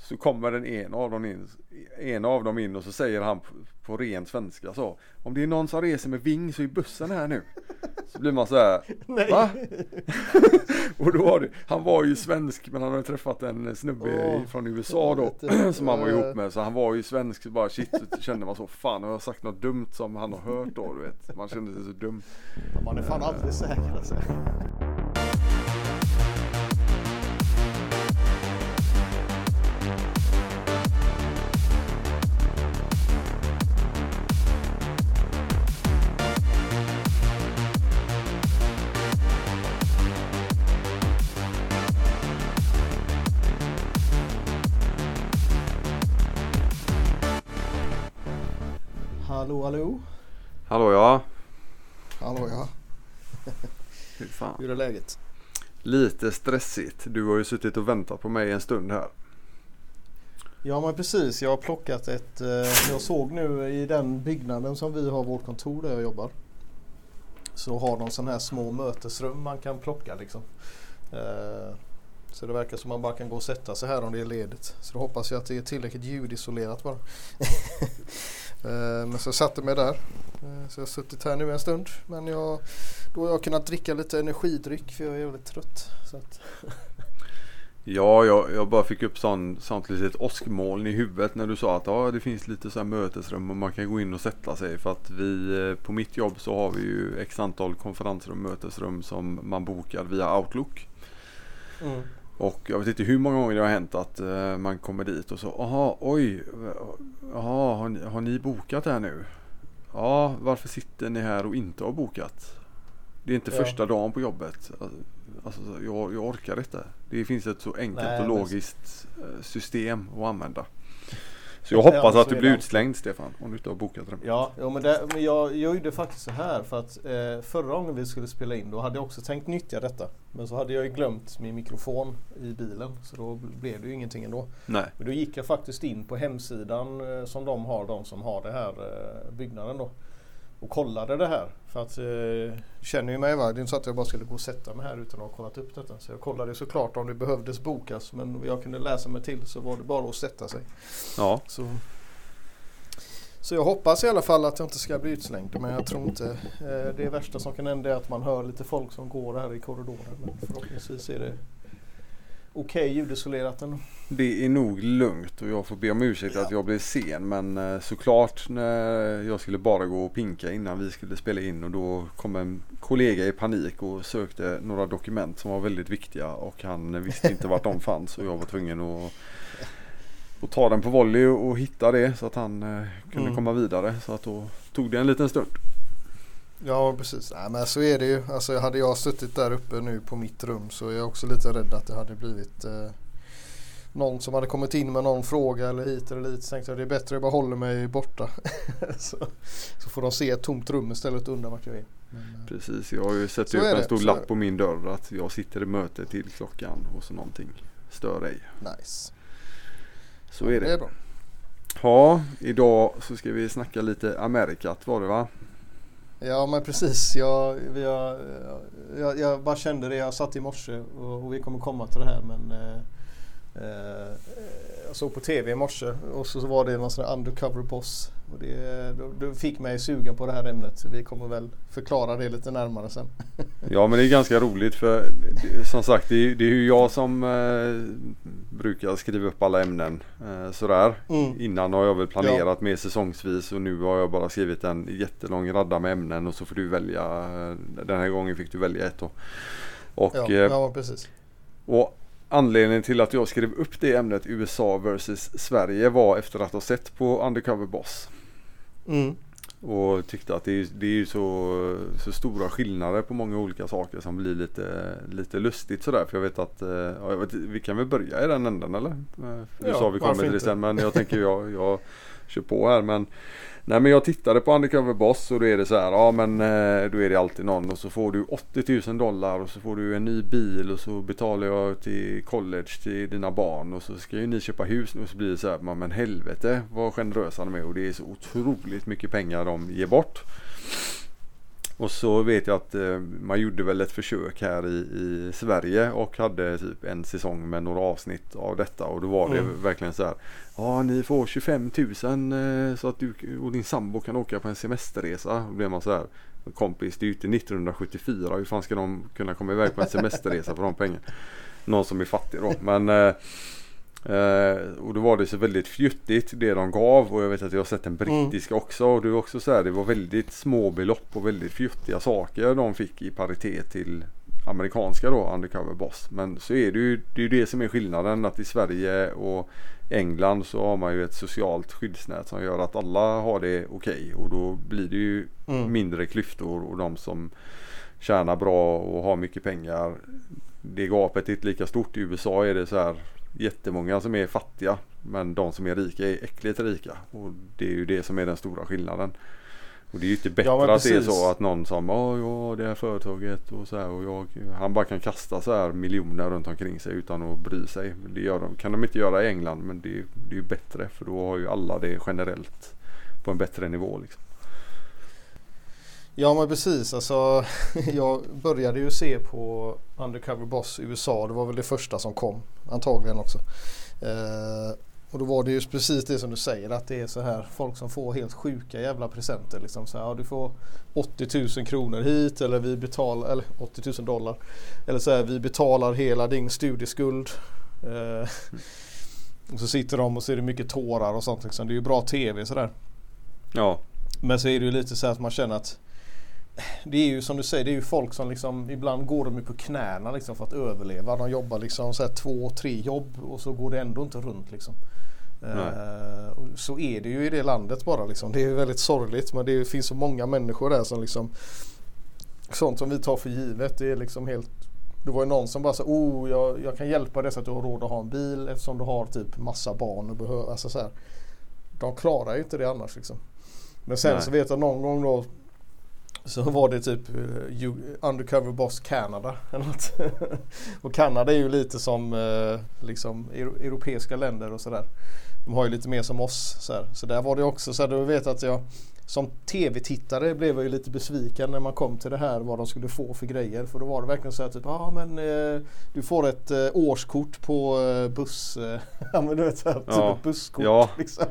Så kommer den en av dem in och så säger han på ren svenska så: om det är någon som reser med Ving så är bussen här nu. Så blir man så här: va? Och då var det, han var ju svensk men han hade träffat en snubbe från USA då som han var ihop med, så han var ju svensk, så bara shit, så kände man så, fan har jag sagt något dumt som han har hört då, du vet. Man kände sig så dum. Man är fan aldrig säker alltså. Hallå. Hallå ja. Hur fan? Hur är läget? Lite stressigt. Du har ju suttit och väntat på mig en stund här. Ja men precis, jag har plockat jag såg nu i den byggnaden som vi har vårt kontor där jag jobbar, så har de sån här små mötesrum man kan plocka liksom. Så det verkar som man bara kan gå och sätta sig här om det är ledigt. Så då hoppas jag att det är tillräckligt ljudisolerat bara. Men så jag satte mig där. Så jag har suttit här nu en stund. Men då har jag kunnat dricka lite energidryck för jag är väldigt trött. Så att Ja, jag bara fick upp sånt litet åskmoln i huvudet när du sa att det finns lite så här mötesrum och man kan gå in och sätta sig, för att vi på mitt jobb så har vi ju x antal konferensrum, mötesrum som man bokar via Outlook. Mm. Och jag vet inte hur många gånger det har hänt att man kommer dit och så, har ni bokat här nu? Ja, varför sitter ni här och inte har bokat? Det är inte första dagen på jobbet. Alltså, jag orkar inte. Det finns ett så enkelt och logiskt system att använda. Så jag hoppas att du blir utslängd, Stefan, om du inte har bokat det. Ja, men jag gjorde faktiskt så här för att förra gången vi skulle spela in, då hade jag också tänkt nyttja detta. Men så hade jag ju glömt min mikrofon i bilen, så då blev det ju ingenting ändå. Nej. Men då gick jag faktiskt in på hemsidan som de som har det här byggnaden då, och kollade det här. För att känner ju mig, va? Det är inte så att jag bara skulle gå och sätta mig här utan att ha kollat upp detta. Så jag kollade såklart om det behövdes bokas, men jag kunde läsa mig till så var det bara att sätta sig. Ja. Så jag hoppas i alla fall att jag inte ska bli utslängd, men jag tror inte. Det värsta som kan hända är att man hör lite folk som går här i korridoren, men förhoppningsvis är det okej ljudisolerat ändå. Det är nog lugnt och jag får be om ursäkt att jag blev sen, men såklart när jag skulle bara gå och pinka innan vi skulle spela in, och då kom en kollega i panik och sökte några dokument som var väldigt viktiga och han visste inte vart de fanns, och jag var tvungen att ta den på volley och hitta det så att han kunde komma vidare, så att då tog det en liten stund. Ja precis, men så är det ju. Alltså, hade jag suttit där uppe nu på mitt rum så är jag också lite rädd att det hade blivit någon som hade kommit in med någon fråga eller hit eller dit. Så tänkte jag, det är bättre att jag bara håller mig borta. så får de se ett tomt rum istället, undra vart jag är. Precis, jag har ju sett upp en stor lapp på min dörr att jag sitter i möte till klockan och så någonting stör dig. Nice. Så är det. Det är bra. Ja, idag så ska vi snacka lite Amerikat, var det va? Ja men precis, jag bara kände det, jag satt i morse och vi kommer komma till det här, men jag såg på tv i morse och så var det någon sån här undercover boss, och det fick mig sugen på det här ämnet. Vi kommer väl förklara det lite närmare sen. Ja, men det är ganska roligt för som sagt det är ju jag som brukar skriva upp alla ämnen sådär. Innan har jag väl planerat med säsongsvis, och nu har jag bara skrivit en jättelång radda med ämnen och så får du välja. Den här gången fick du välja ett då. Och, ja, precis. Och anledningen till att jag skrev upp det ämnet USA versus Sverige var efter att ha sett på Undercover Boss. Och tyckte att det är ju så stora skillnader på många olika saker som blir lite lustigt sådär. För jag vet att vi kan väl börja i den änden, eller? Du sa vi kommer till det sen, men jag tänker jag kör på här. Men jag tittade på Undercover Boss och då är det så här, då är det alltid någon och så får du $80,000 och så får du en ny bil och så betalar jag till college till dina barn och så ska ju ni köpa hus nu, och så blir det så här, men helvete vad generösa de är, och det är så otroligt mycket pengar de ger bort. Och så vet jag att man gjorde väl ett försök här i Sverige och hade typ en säsong med några avsnitt av detta, och då var det verkligen så här: ja, ni får 25 000 så att du och din sambo kan åka på en semesterresa. Då blev man så här: kompis, det är ju inte 1974, hur fan ska de kunna komma iväg på en semesterresa för de pengar? Någon som är fattig då. Men och då var det så väldigt fjuttigt det de gav, och jag vet att jag har sett en brittiska också, och det var också så här, det var väldigt små belopp och väldigt fjuttiga saker de fick i paritet till amerikanska då, Undercover Boss. Men så är det ju det som är skillnaden, att i Sverige och England så har man ju ett socialt skyddsnät som gör att alla har det okej, och då blir det ju mindre klyftor, och de som tjänar bra och har mycket pengar, det gapet är inte lika stort. I USA är det så här jättemånga som är fattiga, men de som är rika är äckligt rika, och det är ju det som är den stora skillnaden. Och det är ju inte bättre att det är så att någon som ja, det här företaget och så här, och han bara kan kasta så här miljoner runt omkring sig utan att bry sig. Det kan de inte göra i England, men det är ju bättre, för då har ju alla det generellt på en bättre nivå liksom. Ja, men precis, alltså jag började ju se på Undercover Boss USA, det var väl det första som kom antagligen också. Och då var det ju precis det som du säger, att det är så här folk som får helt sjuka jävla presenter liksom, så här, ja, du får 80 000 kronor hit, eller vi betalar, eller 80 000 dollar, eller så här, vi betalar hela din studieskuld. Och så sitter de och så är det mycket tårar och sånt liksom. Det är ju bra tv sådär. Ja. Men så är det ju lite så här att man känner att det är ju som du säger, det är ju folk som liksom, ibland går de ju på knäna liksom för att överleva. De jobbar liksom så här 2-3 jobb, och så går det ändå inte runt liksom. Så är det ju i det landet bara liksom. Det är ju väldigt sorgligt, men det finns så många människor där som liksom, sånt som vi tar för givet, det är liksom helt. Det var ju någon som bara så, jag kan hjälpa dig så att du har råd att ha en bil, eftersom du har typ massa barn och behöver, alltså så här. De klarar ju inte det annars liksom. Men sen så vet jag någon gång då, så var det typ Undercover Boss Canada eller något. Och Kanada är ju lite som liksom europeiska länder och sådär. De har ju lite mer som oss så där var det också så här, du vet att jag som tv-tittare blev jag ju lite besviken när man kom till det här, vad de skulle få för grejer, för då var det verkligen så här typ, du får ett årskort på buss, ja men du vet så här, typ ett busskort liksom.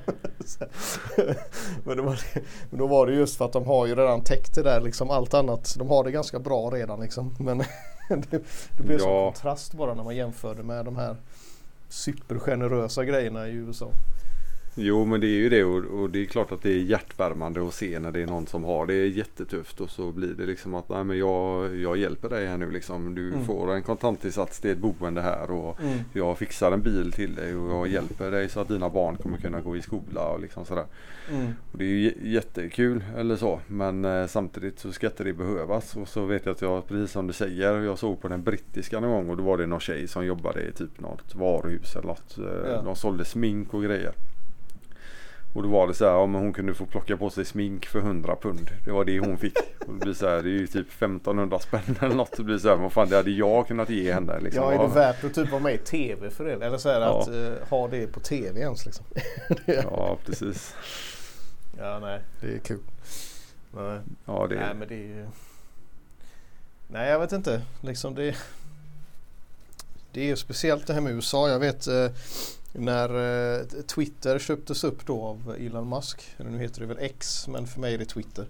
men då var det just för att de har ju redan täckt det där liksom, allt annat, de har det ganska bra redan liksom, men det blir så kontrast bara när man jämför det med de här supergenerösa grejerna i USA. Jo, men det är ju det, och det är klart att det är hjärtvärmande att se när det är någon som har det jättetufft, och så blir det liksom att nej, men jag hjälper dig här nu liksom. Du får en kontantinsats till ett boende här, och jag fixar en bil till dig, och jag hjälper dig så att dina barn kommer kunna gå i skola och liksom sådär. Och det är ju jättekul eller så, men samtidigt så ska inte det behövas. Och så vet jag att jag, precis som du säger, jag såg på den brittiska någon gång, och då var det någon tjej som jobbade i typ något varuhus eller något. De sålde smink och grejer. Och då var det så här, om hon kunde få plocka på sig smink för 100 pund. Det var det hon fick. Och det blir så här, det är ju typ 1500 spänn eller något. Det blir så här, vad fan, det hade jag kunnat ge henne liksom. Ja, är det värt att typ vara med i tv för det? Eller så är det att ha det på tv ens liksom. Ja, precis. Ja, nej, det är kul. Nej. Ja, det är... Nej, men det är ju... Nej, jag vet inte. Liksom det är ju speciellt det här med USA. Jag vet... När Twitter köptes upp då av Elon Musk, eller nu heter det väl X, men för mig är det Twitter.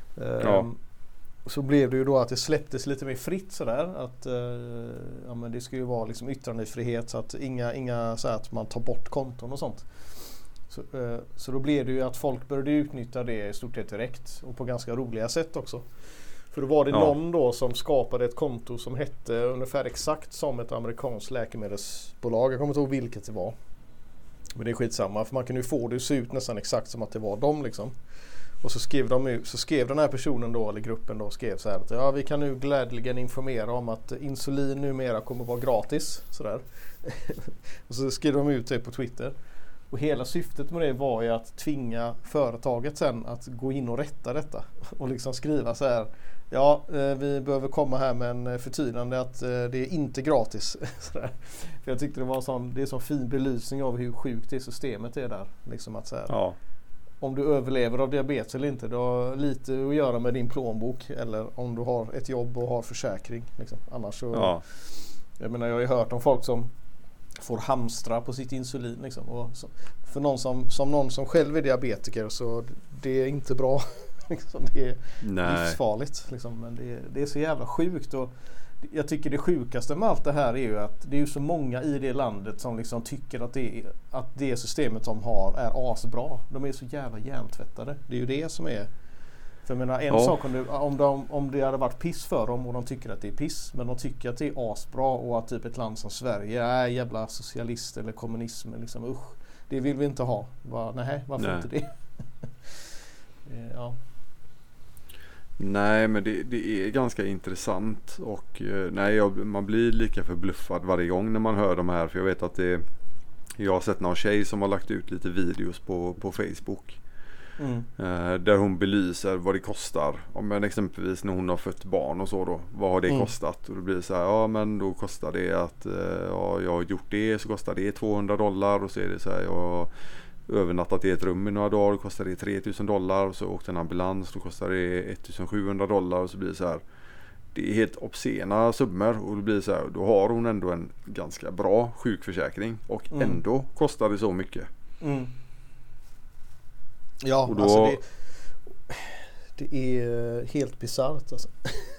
Så blev det ju då att det släpptes lite mer fritt sådär, att men det ska ju vara liksom yttrandefrihet, så att inga så att man tar bort konton och sånt. Så då blev det ju att folk började utnyttja det i stort sett direkt, och på ganska roliga sätt också. För då var det någon då som skapade ett konto som hette ungefär exakt som ett amerikanskt läkemedelsbolag. Jag kommer inte ihåg vilket det var. Men det är skitsamma, för man kan ju få det att se ut nästan exakt som att det var dem liksom. Och så skrev den här personen då, eller gruppen då, skrev så här att vi kan nu glädjeligen informera om att insulin numera kommer att vara gratis. Sådär. Och så skrev de ut det på Twitter. Och hela syftet med det var ju att tvinga företaget sen att gå in och rätta detta. Och liksom skriva så här, vi behöver komma här med en förtydligande att det är inte gratis. För jag tyckte det är en sån fin belysning av hur sjukt det systemet är där. Liksom att så här, om du överlever av diabetes eller inte. Det har lite att göra med din plånbok eller om du har ett jobb och har försäkring. Liksom. Annars så, jag menar, jag har ju hört om folk som får hamstra på sitt insulin. Liksom. Och så, för någon som själv är diabetiker så det är inte bra. Liksom, det är livsfarligt. Liksom. Men det är så jävla sjukt. Och jag tycker det sjukaste med allt det här är ju att det är ju så många i det landet som liksom tycker att det systemet de har är asbra. De är så jävla hjärntvättade. Det är ju det som är. För jag menar, en sak om det hade varit piss för dem och de tycker att det är piss, men de tycker att det är asbra och att typ ett land som Sverige är jävla socialist eller kommunism liksom, usch, det vill vi inte ha. Varför inte det? Ja. Nej, men det är ganska intressant och man blir lika förbluffad varje gång när man hör de här, för jag vet att jag har sett någon tjej som har lagt ut lite videos på Facebook där hon belyser vad det kostar, om exempelvis när hon har fött barn och så då, vad har det kostat, och då blir det så här, men då kostar det att jag har gjort det, så kostar det $200 och så är det så här, jag övernattat i ett rum i några dagar, kostar det $3,000 och så åkte en ambulans, då kostar det $1,700 och så blir det så här, det är helt obscena summor och det blir så här, då har hon ändå en ganska bra sjukförsäkring och ändå kostar det så mycket. Ja, och då, alltså det är helt bisarrt alltså.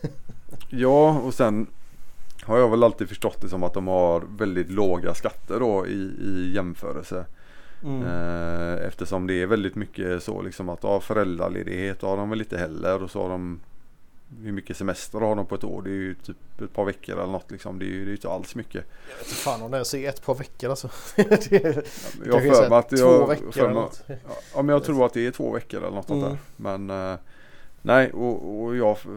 Ja, och sen har jag väl alltid förstått det som att de har väldigt låga skatter då i jämförelse. Eftersom det är väldigt mycket så liksom att föräldraledighet har de väl lite heller, och så har de, hur mycket semester har de på ett år? Det är ju typ ett par veckor eller något liksom. Det är ju inte alls mycket. Jag vet inte fan om det är ett par veckor alltså. Jag för mig att 2 veckor men jag tror att det är 2 veckor eller något sånt där. Men nej, och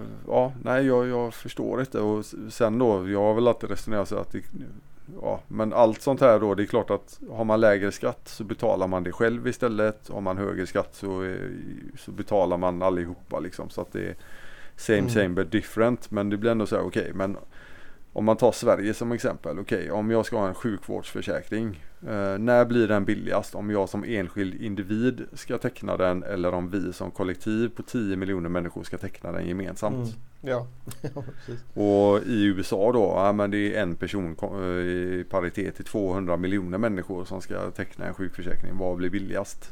jag förstår inte. Och sen då, jag har väl alltid resonerat så att men allt sånt här då, det är klart att har man lägre skatt så betalar man det själv istället. Har man högre skatt så betalar man allihopa liksom, så att det är same but different. Men det blir ändå så här, okej, men om man tar Sverige som exempel, om jag ska ha en sjukvårdsförsäkring, när blir den billigast? Om jag som enskild individ ska teckna den, eller om vi som kollektiv på 10 miljoner människor ska teckna den gemensamt? Ja. Och i USA då, men det är en person i paritet till 200 miljoner människor som ska teckna en sjukförsäkring. Vad blir billigast?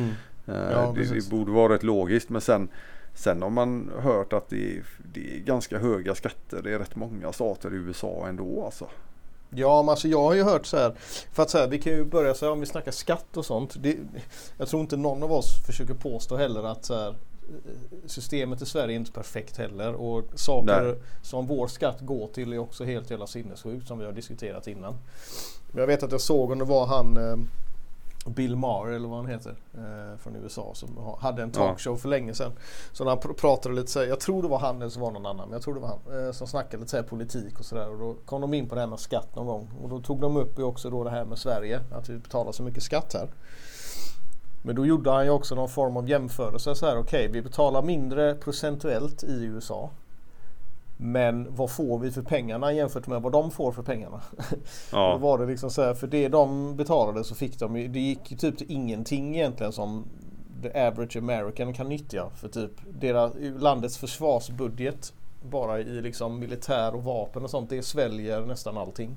Det borde vara rätt logiskt, men sen har man hört att det är ganska höga skatter. Det är rätt många stater i USA ändå alltså. Ja, men alltså jag har ju hört så här, för att så här, vi kan ju börja så här, om vi snackar skatt och sånt. Jag tror inte någon av oss försöker påstå heller att så här, systemet i Sverige är inte perfekt heller, och saker som vår skatt går till är också helt jävla sinnessjukt, som vi har diskuterat innan. Men jag vet att jag såg om det var han Bill Maher eller vad han heter från USA, som hade en talkshow för länge sedan. Så när han pratade lite så här, jag tror det var han eller så var någon annan, men jag tror det var han som snackade lite så här politik och sådär, och då kom de in på det här med skatt någon gång, och då tog de upp också då det här med Sverige, att vi betalar så mycket skatt här. Men då gjorde han ju också någon form av jämförelse så här, vi betalar mindre procentuellt i USA, men vad får vi för pengarna jämfört med vad de får för pengarna? Då var det liksom så här, för det de betalade så fick de, det gick ju typ till ingenting egentligen som the average American kan nyttja för typ landets försvarsbudget bara i liksom militär och vapen och sånt, det sväljer nästan allting.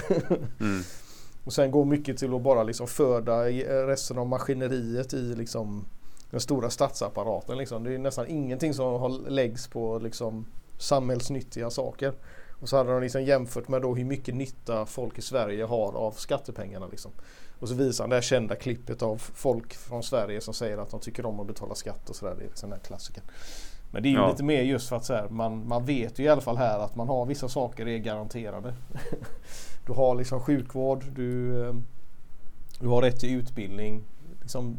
Och sen går mycket till att bara liksom föda resten av maskineriet i liksom den stora statsapparaten liksom. Det är nästan ingenting som läggs på liksom samhällsnyttiga saker. Och så hade de liksom jämfört med då hur mycket nytta folk i Sverige har av skattepengarna liksom. Och så visar han det här kända klippet av folk från Sverige som säger att de tycker om att betala skatt och sådär. Det är liksom den här klassiken. Men det är ju lite mer just för att så här, man vet ju i alla fall här att man har vissa saker är garanterade. Du har liksom sjukvård, du har rätt till utbildning, liksom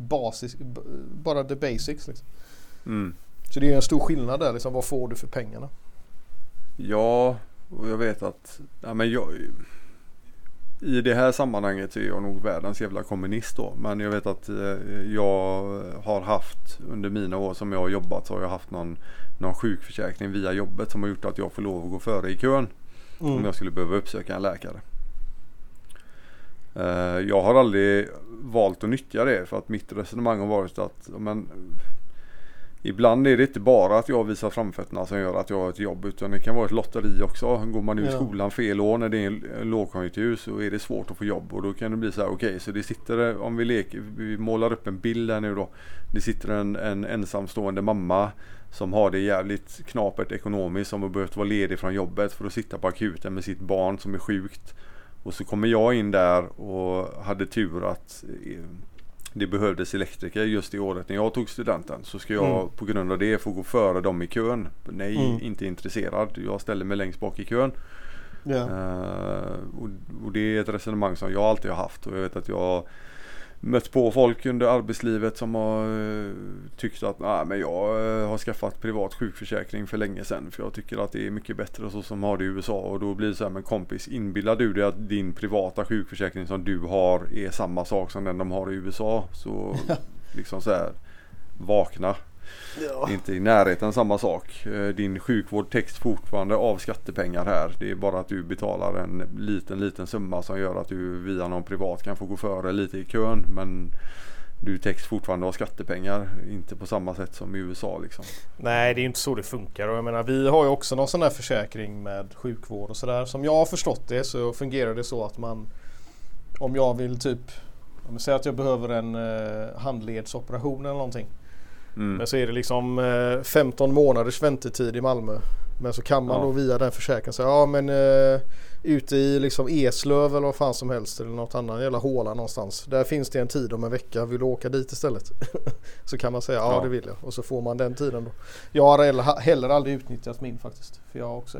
bara the basics liksom. Så det är en stor skillnad där liksom, vad får du för pengarna? Ja, och jag vet att i det här sammanhanget så är jag nog världens jävla kommunist då, men jag vet att jag har haft under mina år som jag har jobbat, så har jag haft någon sjukförsäkring via jobbet som har gjort att jag får lov att gå före i kön om jag skulle behöva uppsöka en läkare. Jag har aldrig valt att nyttja det, för att mitt resonemang har varit att ibland är det inte bara att jag visar framfötterna som gör att jag har ett jobb, utan det kan vara ett lotteri också. Går man ur skolan fel år när det är en lågkonjunktur, så är det svårt att få jobb, och då kan det bli så här, okej, så det sitter, om vi målar upp en bild här nu då, det sitter en ensamstående mamma som har det jävligt knapert ekonomiskt, som har behövt vara ledig från jobbet för att sitta på akuten med sitt barn som är sjukt, och så kommer jag in där och hade tur att det behövdes elektriker just i året när jag tog studenten, så ska jag på grund av det få gå före dem i kön. Nej, inte intresserad. Jag ställer mig längst bak i kön. Och det är ett resonemang som jag alltid har haft, och jag vet att jag mött på folk under arbetslivet som har tyckt att men jag har skaffat privat sjukförsäkring för länge sedan, för jag tycker att det är mycket bättre så som har det i USA. Och då blir det så här, men kompis, inbillar du dig att din privata sjukförsäkring som du har är samma sak som den de har i USA? Så liksom så här, vakna. Inte i närheten samma sak. Din sjukvård täcks fortfarande av skattepengar här. Det är bara att du betalar en liten summa som gör att du via någon privat kan få gå före lite i kön, men du täcks fortfarande av skattepengar, inte på samma sätt som i USA liksom. Nej, det är inte så det funkar, och jag menar, vi har ju också någon sån här försäkring med sjukvård och sådär. Som jag har förstått det så fungerar det så att om jag vill om jag säger att jag behöver en handledsoperation eller någonting, men så är det liksom 15 månaders väntetid i Malmö. Men så kan man då via den försäkringen säga, ute i liksom Eslöv eller vad fan som helst, eller något annat jävla håla någonstans, där finns det en tid om en vecka, vill du åka dit istället? Så kan man säga det vill jag, och så får man den tiden då. Jag har heller aldrig utnyttjat min faktiskt, för jag också.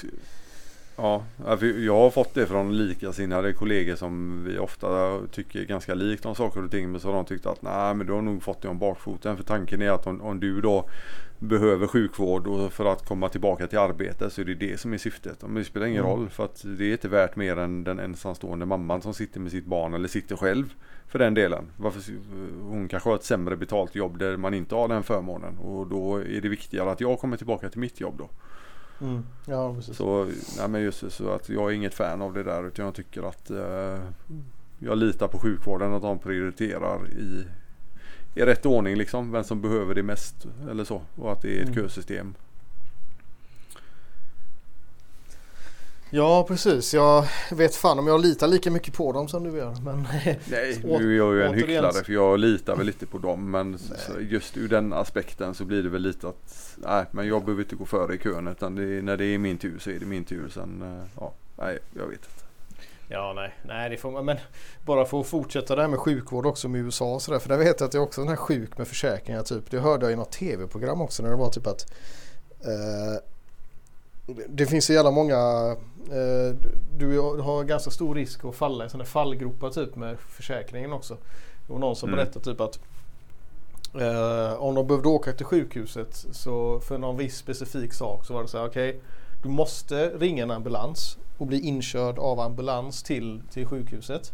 Jag har fått det från likasinnade kollegor som vi ofta tycker ganska likt om saker och ting, men så har de tyckt att nej, men du har nog fått det om bakfoten, för tanken är att om du då behöver sjukvård och för att komma tillbaka till arbete, så är det som är syftet. Men det spelar ingen roll, för att det är inte värt mer än den ensamstående mamman som sitter med sitt barn, eller sitter själv för den delen. Hon kanske har ett sämre betalt jobb där man inte har den förmånen, och då är det viktigare att jag kommer tillbaka till mitt jobb då. Ja, precis. Så, men just så att jag är inget fan av det där, utan jag tycker att jag litar på sjukvården, att de prioriterar i rätt ordning liksom, vem som behöver det mest eller så, och att det är ett kösystem. Ja, precis. Jag vet fan om jag litar lika mycket på dem som du gör. Men nej, nu är jag ju en hycklare, för jag litar väl lite på dem. Men just ur den aspekten så blir det väl lite att men jag behöver inte gå före i kön, utan när det är min tur så är det min tur. Sen, jag vet inte. Ja, nej, det får man. Men bara för att fortsätta det här med sjukvård också med USA och sådär. För där vet jag att det är också den här sjuk med försäkringar typ. Det hörde jag i något tv-program också, när det var typ att det finns så jävla många du har ganska stor risk att falla i sådana fallgropar typ med försäkringen också. Det var någon som berättade typ att om de behövde åka till sjukhuset så för någon viss specifik sak, så var det så här, okej, du måste ringa en ambulans och bli inkörd av ambulans till sjukhuset.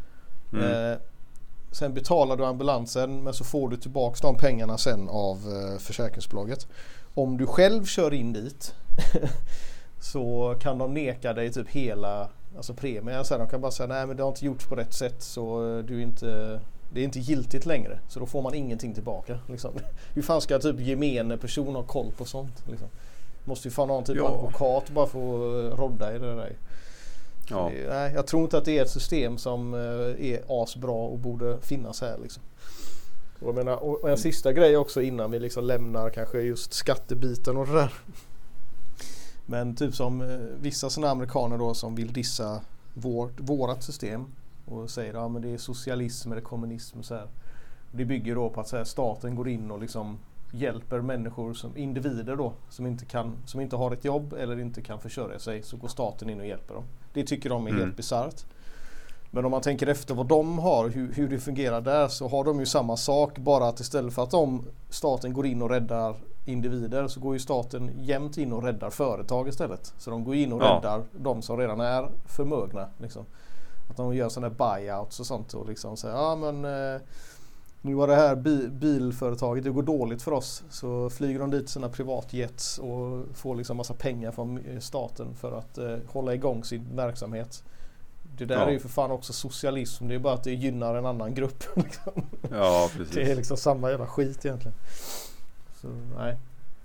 Sen betalar du ambulansen, men så får du tillbaka de pengarna sen av försäkringsbolaget. Om du själv kör in dit så kan de neka dig typ hela premien. Så de kan bara säga nej, men det har inte gjorts på rätt sätt, så det är inte giltigt längre. Så då får man ingenting tillbaka liksom. Hur fan ska typ gemene person ha koll på sånt liksom? Måste ju fan ha en typ av advokat bara för att rodda i det där. Ja. Nej, jag tror inte att det är ett system som är asbra och borde finnas här liksom. Och jag menar, och en sista grej också innan vi liksom lämnar kanske just skattebiten och det där. Men typ som vissa sådana amerikaner då som vill dissa vårat system och säger men det är socialism eller kommunism och så här. Det bygger då på att så här, staten går in och liksom hjälper människor som individer då som inte har ett jobb eller inte kan försörja sig, så går staten in och hjälper dem. Det tycker de är helt bisarrt. Men om man tänker efter vad de har, hur det fungerar där, så har de ju samma sak, bara att istället för att staten går in och räddar individer, så går ju staten jämt in och räddar företag istället. Så de går in och räddar de som redan är förmögna liksom. Att de gör sådana buyouts och sånt och liksom säger nu var det här bilföretaget, det går dåligt för oss, så flyger de dit sina privatjets och får liksom massa pengar från staten för att hålla igång sin verksamhet. det där är ju för fan också socialism. Det är bara att det gynnar en annan grupp. Liksom. Ja, precis. Det är liksom samma jävla skit egentligen. Så nej.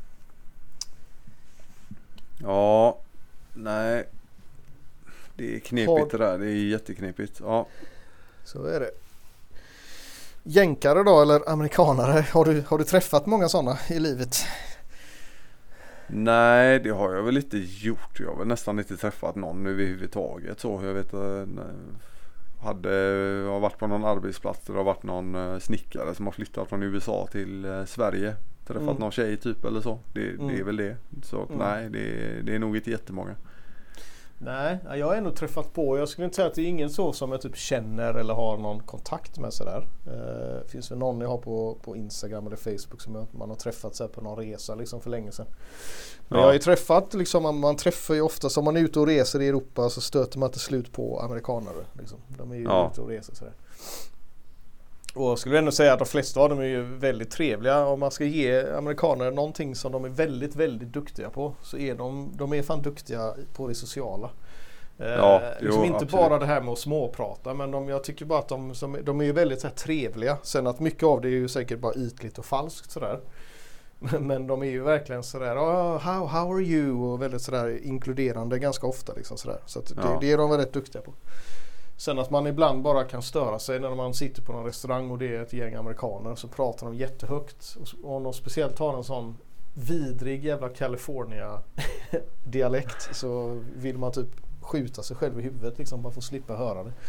Ja, nej. Det är knepigt det där. Det är jätteknepigt. Ja. Så är det. Jänkare då eller amerikanare? Har du träffat många sådana i livet? Nej, det har jag väl inte gjort. Jag har väl nästan inte träffat någon överhuvudtaget. Så jag vet har varit på någon arbetsplats där det har varit någon snickare som har flyttat från USA till Sverige. Träffat någon tjej typ eller så. Det är väl det. Så nej, det är nog inte jättemånga. Nej, jag har ändå träffat på. Jag skulle inte säga att det är ingen så som jag typ känner eller har någon kontakt med sådär. Finns väl någon jag har på Instagram eller Facebook som man har träffat så här på någon resa liksom för länge sedan. Men jag har ju träffat liksom, man träffar ju ofta som man är ute och reser i Europa så stöter man till slut på amerikanare liksom. De är ju ute och reser sådär. Och jag skulle ändå säga att de flesta av dem är ju väldigt trevliga. Om man ska ge amerikaner någonting som de är väldigt, väldigt duktiga på så är de är fan duktiga på det sociala. Liksom inte absolut. bara det här med att småprata men jag tycker bara att de är ju väldigt så här trevliga. Sen att mycket av det är ju säkert bara ytligt och falskt sådär. Men de är ju verkligen sådär how are you och väldigt sådär inkluderande ganska ofta liksom sådär. Så att det är de väldigt duktiga på. Sen att man ibland bara kan störa sig när man sitter på någon restaurang och det är ett gäng amerikaner så pratar de jättehögt. Och om de speciellt har en sån vidrig jävla California-dialekt så vill man typ skjuta sig själv i huvudet liksom bara för att slippa höra det.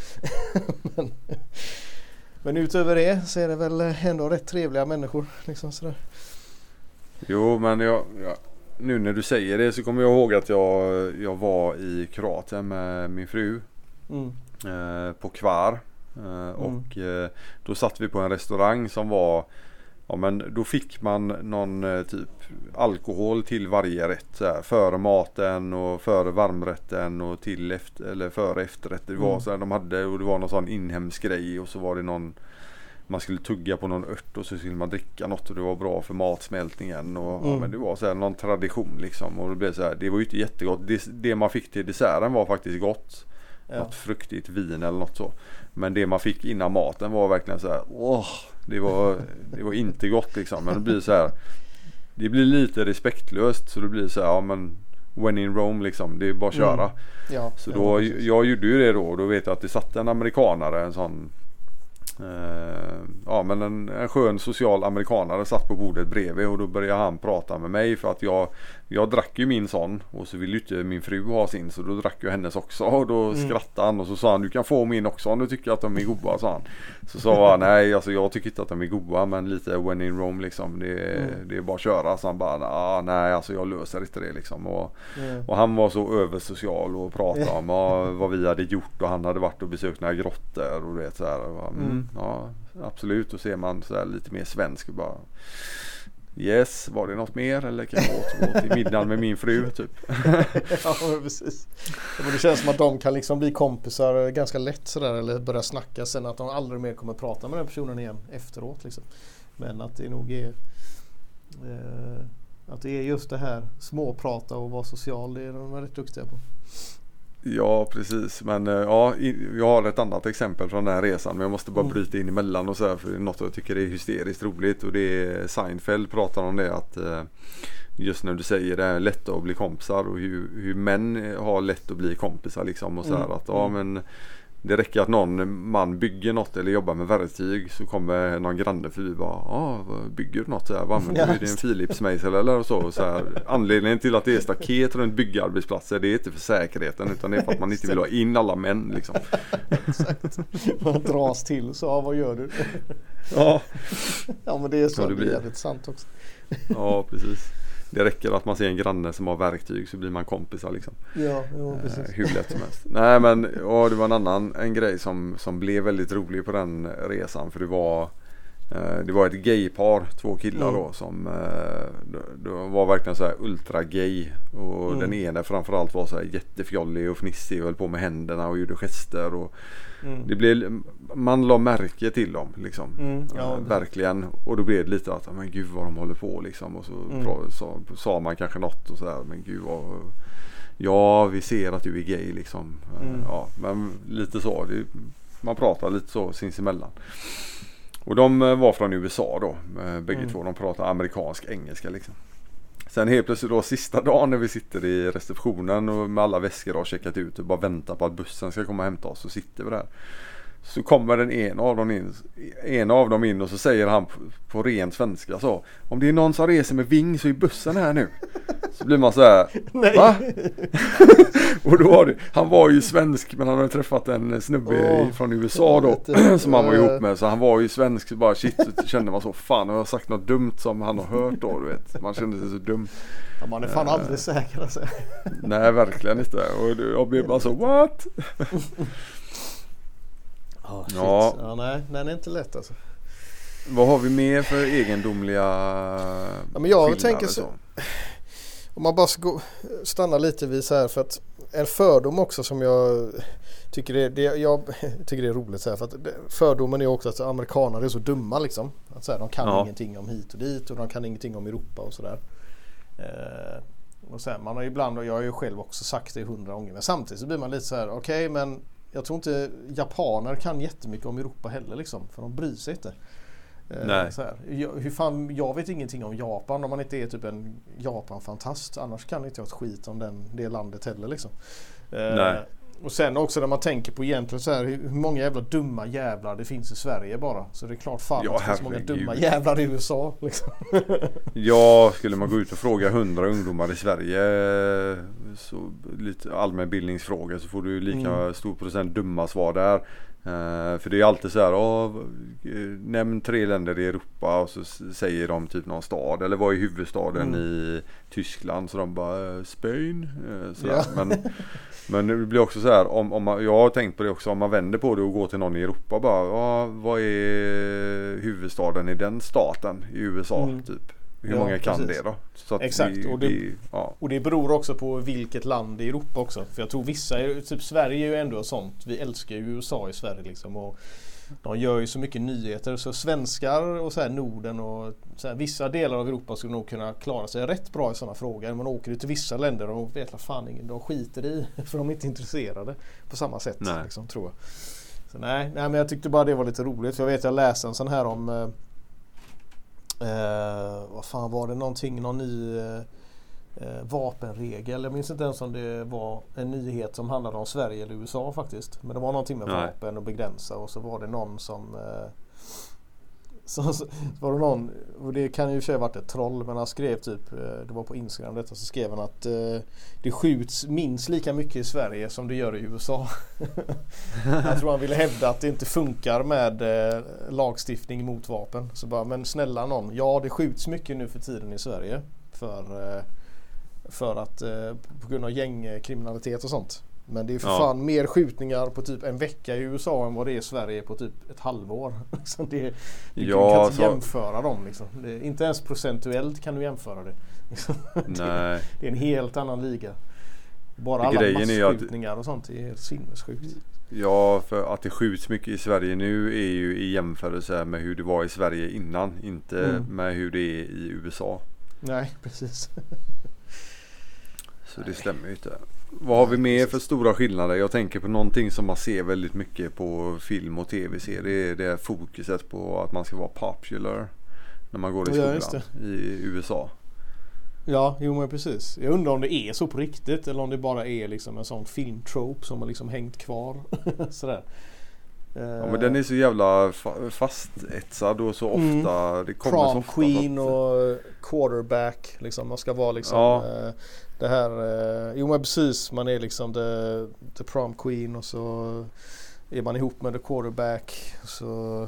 men utöver det så är det väl ändå rätt trevliga människor liksom sådär. Jo, men nu när du säger det så kommer jag ihåg att jag var i Kroatien med min fru. På Kvar och då satt vi på en restaurang som var men då fick man någon typ alkohol till varje rätt så här, före maten och före varmrätten och till eller före efterrätt. Det var så här, de hade och det var någon sån inhemsk grej och så var det någon man skulle tugga på någon ört och så skulle man dricka något och det var bra för matsmältningen och men det var så här någon tradition liksom och det blev så här, det var ju inte jättegott. Det man fick till desserten var faktiskt gott. Något fruktigt vin eller något så. Men det man fick innan maten var verkligen så här, det var inte gott liksom. Men det blir så här, det blir lite respektlöst så det blir så här, men when in Rome liksom, det är bara att köra. Så då, jag gjorde ju det då och då vet jag att det satt en amerikanare, en sån men en skön social amerikanare satt på bordet bredvid och då började han prata med mig för att jag drack ju min sån och så ville ju inte min fru ha sin så då drack jag hennes också och då skrattade han och så sa han du kan få min också om du tycker att de är goda, sa han. Så sa han nej alltså jag tycker inte att de är goda men lite when in Rome liksom det är bara att köra, så han bara nej alltså jag löser inte det liksom och han var så översocial och pratade om vad vi hade gjort och han hade varit och besökt några grottor och det så här ja absolut, och ser man så här lite mer svensk och bara yes, var det något mer eller kan jag återgå till middagen med min fru typ. Ja precis. Det känns som att de kan liksom bli kompisar ganska lätt sådär eller börja snacka sen att de aldrig mer kommer prata med den personen igen efteråt liksom. Men att det nog är att det är just det här småprata och vara social, det är de rätt duktiga på. Ja precis, men jag har ett annat exempel från den här resan men jag måste bara bryta in emellan och så här, för det är något jag tycker är hysteriskt roligt och det är Seinfeld pratar om det att just när du säger det är lätt att bli kompisar och hur män har lätt att bli kompisar liksom och så här att men det räcker att någon man bygger något eller jobbar med verktyg så kommer någon granne förbi och bara bygger du något så här, vad använder du? Det är en Philips mejsel eller så här. Anledningen till att det är staket runt byggarbetsplatser det är inte för säkerheten utan det är för att man inte vill ha in alla män liksom. Exakt. Man dras till så vad gör du? Ja men det är så, det är jävligt sant också. Ja precis. Det räcker att man ser en granne som har verktyg så blir man kompisar liksom. Ja, precis. Hur lätt som helst. Nej men det var en grej som blev väldigt rolig på den resan för det var ett gaypar, 2 killar då som de var verkligen så här ultra gay och den ena framförallt var så här jättefjollig och fnissig och höll på med händerna och gjorde gester och det blev, man la märke till dem liksom. Verkligen, och då blev det lite att men gud vad de håller på liksom och så sa man kanske något och så här, men gud vad ja, vi ser att du är gay liksom. Ja, men lite så. Man pratar lite så sinsemellan. Och de var från USA då, bägge två. De pratar amerikansk engelska liksom. Sen helt plötsligt då sista dagen när vi sitter i receptionen och med alla väskor har checkat ut och bara väntar på att bussen ska komma och hämta oss, så sitter vi där. Så kommer den ena av dem in och så säger han på ren svenska så: om det är någon som reser med Ving så är bussen här nu. Så blir man så här: va? Och då var han var ju svensk, men han hade träffat en snubbe från USA då som han var ihop med, så han var ju svensk. Så bara shit, så kände man så: fan, har jag sagt något dumt som han har hört då, du vet. Man kände sig så dum. Ja, man är fan aldrig säker alltså. Nej, verkligen inte. Och jag blev bara så: what? Ja, nej, den är inte lätt alltså. Vad har vi mer för egendomliga men jag tänker så. Om man bara ska stanna lite vid så här, för att en fördom också som jag tycker jag tycker det är roligt så här, för att fördomen är också att amerikaner är så dumma liksom. Att så här, de kan ingenting om hit och dit och de kan ingenting om Europa och sådär. Och sen man har ibland, och jag har ju själv också sagt det 100 gånger, men samtidigt så blir man lite så här: okej, men jag tror inte japaner kan jättemycket om Europa heller liksom, för de bryr sig inte. Nej. Så här. Jag vet ingenting om Japan om man inte är typ en Japan-fantast. Annars kan inte jag ett skit om det landet heller liksom. Nej. Och sen också när man tänker på egentligen så här, hur många jävla dumma jävlar det finns i Sverige bara. Så det är klart fan att det finns många dumma jävlar i USA liksom. Ja, skulle man gå ut och fråga 100 ungdomar i Sverige, så lite allmänbildningsfråga, så får du lika stor procent dumma svar där. För det är alltid så här: nämn 3 länder i Europa, och så säger de typ någon stad, eller vad är huvudstaden i Tyskland, så de bara Spain, sådär. Men det blir också så här, om man, jag har tänkt på det också, om man vänder på det och går till någon i Europa bara: vad är huvudstaden i den staten i USA typ? Hur många kan precis det då? Så att exakt, och det beror också på vilket land i Europa också. För jag tror vissa, typ Sverige är ju ändå sånt. Vi älskar ju USA i Sverige liksom, och de gör ju så mycket nyheter. Så svenskar och så här Norden och så här, vissa delar av Europa skulle nog kunna klara sig rätt bra i sådana frågor. Man åker till vissa länder och vet vad fan ingen, de skiter i, för de är inte intresserade på samma sätt liksom, tror jag. Så nej, men jag tyckte bara det var lite roligt. För jag vet, jag läste en sån här om vad fan var det, någon ny vapenregel. Jag minns inte ens om det var en nyhet som handlade om Sverige eller USA faktiskt. Men det var någonting med vapen och begränsa, och så var det någon som så var det någon, och det kan ju i och för sig ha varit ett troll, men han skrev typ, det var på Instagram detta, så skrev han att det skjuts minst lika mycket i Sverige som det gör i USA. Jag tror han ville hävda att det inte funkar med lagstiftning mot vapen. Så bara, men snälla någon, ja det skjuts mycket nu för tiden i Sverige för att på grund av gängkriminalitet och sånt. Men det är för fan mer skjutningar på typ en vecka i USA än vad det är i Sverige på typ ett halvår. Så du kan inte jämföra dem liksom. Inte ens procentuellt kan du jämföra det. Nej. Det är en helt annan liga. Bara alla massskjutningar och sånt är helt sinnessjukt. Ja, för att det skjuts mycket i Sverige nu är ju i jämförelse med hur det var i Sverige innan, inte med hur det är i USA. Nej, precis. Så det stämmer ju inte. Vad har vi mer för stora skillnader? Jag tänker på någonting som man ser väldigt mycket på film och tv-serier. Det är fokuset på att man ska vara popular när man går i skolan i USA. Ja, jo men precis. Jag undrar om det är så på riktigt, eller om det bara är liksom en sån filmtrope som har liksom hängt kvar. Sådär. Ja, men den är så jävla fastetsad och så ofta det kommer prom så ofta queen och quarterback liksom, man ska vara liksom det här, jo men precis, man är liksom the prom queen och så är man ihop med the quarterback, så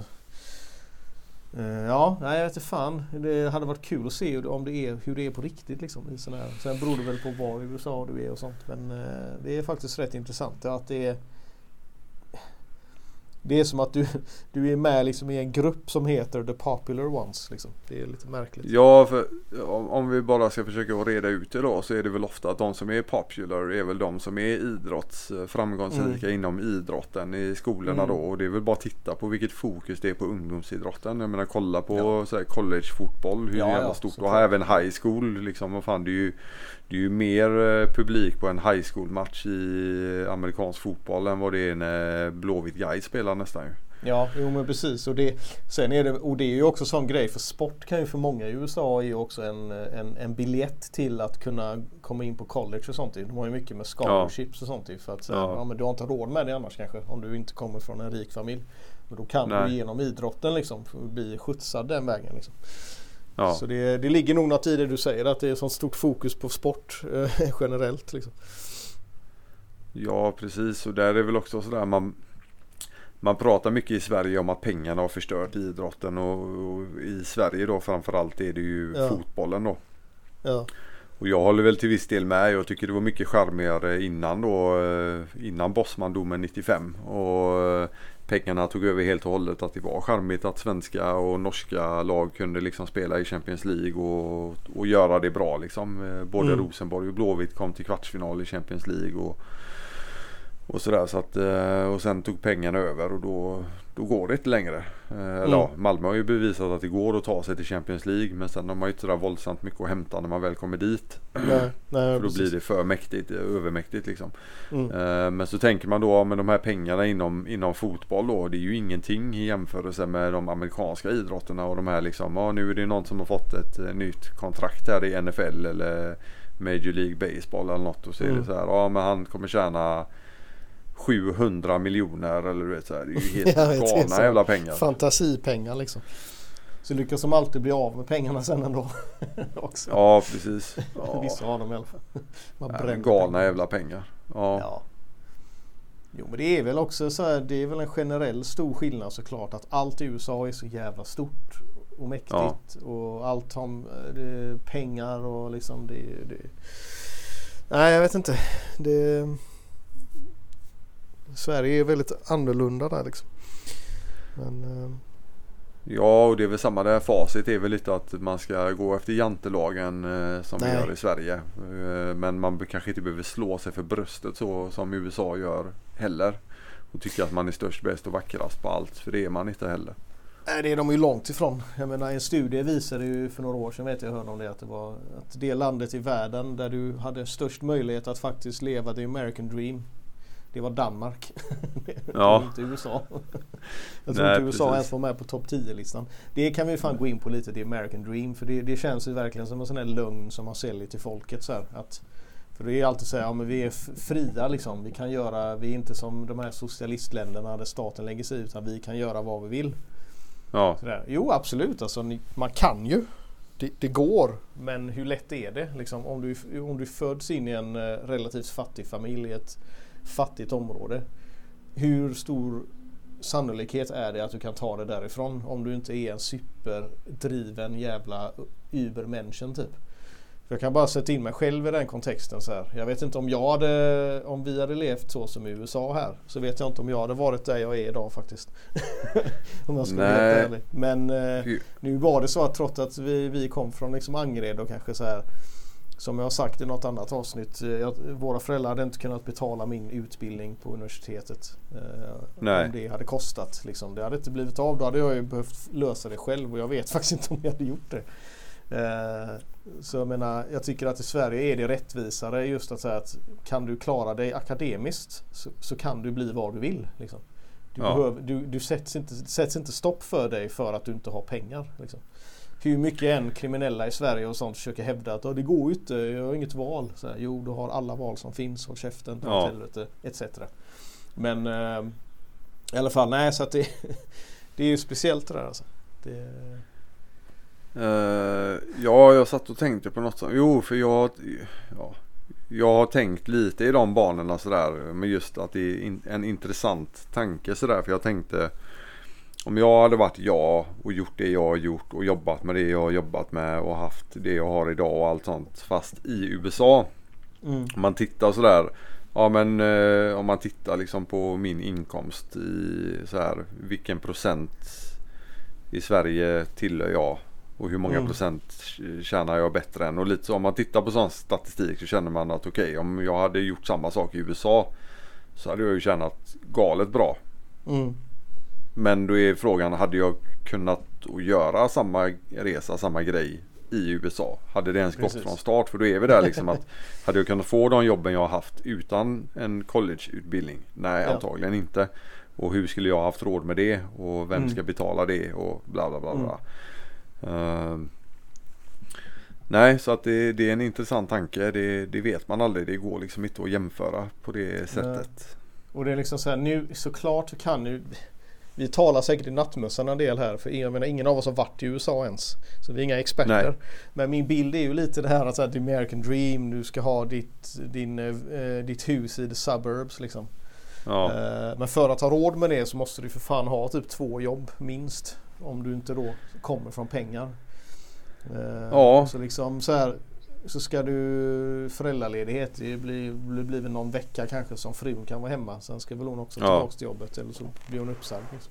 ja, nej jag vet inte fan. Det hade varit kul att se om det är, hur det är på riktigt liksom, i sån här. Sen beror det väl på var i USA du är och sånt, men det är faktiskt rätt intressant att det är. det är som att du är med liksom i en grupp som heter The Popular Ones liksom. Det är lite märkligt. Ja, för om vi bara ska försöka att reda ut det då, så är det väl ofta att de som är popular är väl de som är framgångsrika inom idrotten i skolorna då, och det är väl bara att titta på vilket fokus det är på ungdomsidrotten. Jag menar, kolla på så här college-fotboll, hur jävla stort, och även high school liksom, och fan, det är ju mer publik på en high school match i amerikansk fotboll än vad det är när Blåvitt Gais spelar nästan ju. Ja, jo men precis. Och det är ju också sån grej, för sport kan ju för många i USA är ju också en biljett till att kunna komma in på college och sånt. De har ju mycket med scholarships och sånt för att men du har inte råd med det annars kanske, om du inte kommer från en rik familj. Och då kan du genom idrotten liksom bli skjutsad den vägen liksom. Ja. Så det ligger nog något i det du säger, att det är så stort fokus på sport generellt liksom. Ja, precis. Och där är väl också sådär, man pratar mycket i Sverige om att pengarna har förstört idrotten, och i Sverige då framförallt är det ju fotbollen då. Ja. Och jag håller väl till viss del med. Jag tycker det var mycket charmigare innan Bosman-domen 95, och pengarna tog över helt och hållet, att det var charmigt att svenska och norska lag kunde liksom spela i Champions League och göra det bra liksom. Både Rosenborg och Blåvitt kom till kvartsfinal i Champions League och sådär, så att, och sen tog pengarna över, och då går det inte längre. Malmö har ju bevisat att det går att ta sig till Champions League, men sen har man ju inte sådär våldsamt mycket att hämta när man väl kommer dit. Nej, för då blir det för mäktigt, övermäktigt liksom. Men så tänker man då, med de här pengarna inom fotboll då, det är ju ingenting i jämförelse med de amerikanska idrotterna och de här liksom, nu är det någon som har fått ett nytt kontrakt här i NFL eller Major League Baseball eller något, och så är det så här, men han kommer tjäna 700 miljoner eller du vet så här. Det är ju helt galna jävla pengar. Fantasipengar liksom. Så lyckas de alltid bli av med pengarna sen ändå. Också. Ja, precis. Ja. Vissa av dem i alla fall. Galna pengar. Jävla pengar. Ja. Jo, men det är väl också så här, det är väl en generell stor skillnad såklart, att allt i USA är så jävla stort och mäktigt och allt om pengar och liksom det. Nej, jag vet inte. Sverige är väldigt annorlunda där liksom. Men, ja, och det är väl samma där. Facit är väl lite att man ska gå efter jantelagen som vi gör i Sverige. Men man kanske inte behöver slå sig för bröstet så som USA gör heller. Och tycka att man är störst, bäst och vackrast på allt. För det är man inte heller. Nej, det är de ju långt ifrån. Jag menar, en studie visade ju för några år sedan, jag hörde om det, att det landet i världen där du hade störst möjlighet att faktiskt leva the American dream, det var Danmark. Det var inte USA. Jag tror inte USA ens var med på topp 10-listan. Det kan vi fan gå in på lite, the American dream. För det känns ju verkligen som en sån här lögn som man säljer till folket. Så här, för det är alltid så här, men vi är fria liksom. Vi är inte som de här socialistländerna där staten lägger sig ut, utan vi kan göra vad vi vill. Ja. Jo, absolut. Alltså, man kan ju. Det går. Men hur lätt är det? Liksom, om du föds in i en relativt fattig familj i ett fattigt område, hur stor sannolikhet är det att du kan ta det därifrån om du inte är en superdriven jävla übermänniskan typ? För jag kan bara sätta in mig själv i den kontexten så här. Jag vet inte om vi hade levt så som i USA här, så vet jag inte om jag hade varit där jag är idag faktiskt. Om jag ska vara helt ärlig. Men nu var det så att trots att vi kom från liksom Angered och kanske så här, som jag har sagt i något annat avsnitt, våra föräldrar hade inte kunnat betala min utbildning på universitetet om det hade kostat. Liksom. Det hade inte blivit av, då hade jag ju behövt lösa det själv, och jag vet faktiskt inte om jag hade gjort det. Så jag menar, jag tycker att i Sverige är det rättvisare just att säga att kan du klara dig akademiskt så kan du bli vad du vill. Liksom. Du sätts inte stopp för dig för att du inte har pengar. Liksom. Hur mycket än kriminella i Sverige och sånt försöker hävda att det går ju inte, jag har inget val. Så här, jo, du har alla val som finns, håll käften, helvete, etc. Men i alla fall, nej, så att det är ju speciellt det där alltså. Jag satt och tänkte på något sånt. Jo, för jag har tänkt lite i de banorna sådär, men just att det är en intressant tanke sådär, för jag tänkte, om jag hade varit och gjort det jag har gjort och jobbat med det jag har jobbat med och haft det jag har idag och allt sånt, fast i USA, man tittar sådär, Ja, men om man tittar liksom på min inkomst i så här, vilken procent i Sverige tillhör jag och hur många procent tjänar jag bättre än, och lite så om man tittar på sån statistik så känner man att okej, om jag hade gjort samma sak i USA så hade jag ju tjänat galet bra. Men då är frågan, hade jag kunnat göra samma resa, samma grej i USA? Hade det ens gått från start? För då är vi där liksom att hade jag kunnat få de jobben jag har haft utan en collegeutbildning? Nej, antagligen inte. Och hur skulle jag ha haft råd med det? Och vem ska betala det? Och bla bla bla bla. Nej, så att det är en intressant tanke. Det vet man aldrig. Det går liksom inte att jämföra på det sättet. Och det är liksom så här, nu såklart kan ju vi talar säkert i nattmössan en del här, för jag menar, ingen av oss har varit i USA ens, så vi är inga experter. Nej. Men min bild är ju lite det här att the American dream, du ska ha ditt hus i the suburbs liksom. Ja. Men för att ha råd med det så måste du för fan ha typ 2 jobb minst, om du inte då kommer från pengar. Så liksom så här, så ska du föräldraledighet, det blir någon vecka kanske som frun kan vara hemma, sen ska väl hon också tillbaka till jobbet, eller så blir hon uppsagd liksom.